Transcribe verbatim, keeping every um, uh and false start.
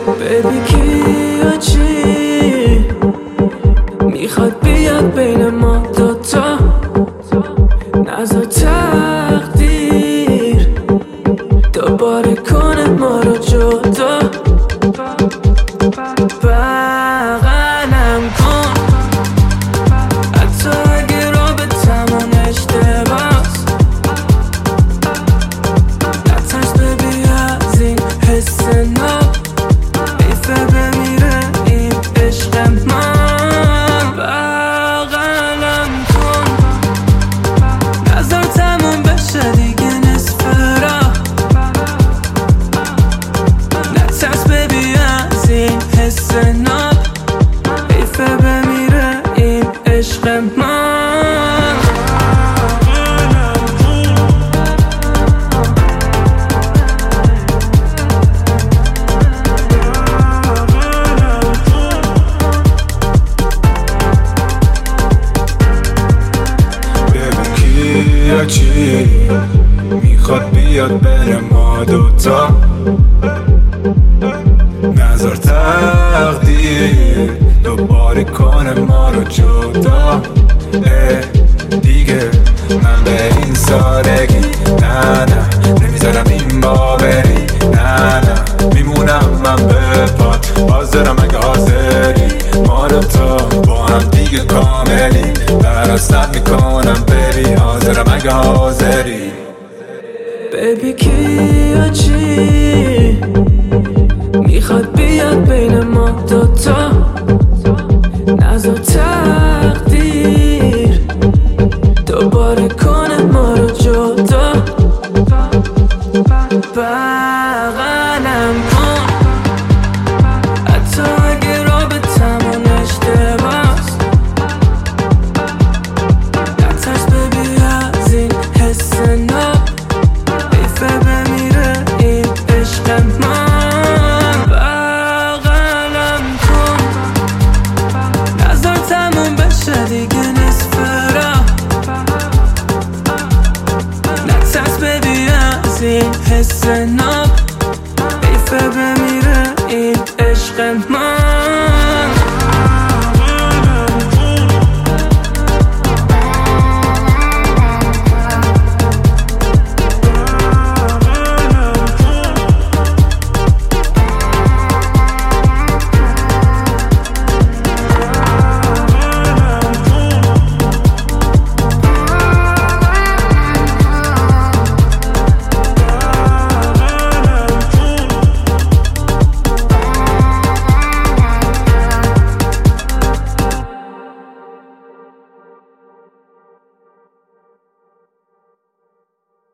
بیبی کیا چی میخواد بیاد بین ما دوتا، نذار تقدیر دوباره کنه ما رو جدا. بغلم کن حتی اگه رابطمون اشتباس، نترس ببی از این حس ناب، حیفه بمیره این عشق من. بغلم کن نظر تموم بشه دیگه نصف راه، نترس ببی از این حس ناب، حیفه بمیره این عشق من. یا چی میخواد بیاد بین ما دوتا، نظر تقدیر دوباره کنه ما رو جدا. دیگه من به این سادگی نه نه نمیذارم این باوری، نه نه میمونم من به پات، حاضرم اگه حاضری ما دوتا با هم دیگه کاملی، درستت میکنم بری حاضرم اگه حاضری. بیبی کیا چی میخواد بیاد بین ما دوتا، نذار تقدیر دوباره کنه ما رو جدا. بغلم کن حتی اگه رابطمون اشتباس، نترس ببی از این حس ناب، حیفه بمیره این عشق من. بغلم کن نظر تموم بشه دیگه نصف راه، نترس ببی از این حس ناب، حیفه بمیره این عشق من.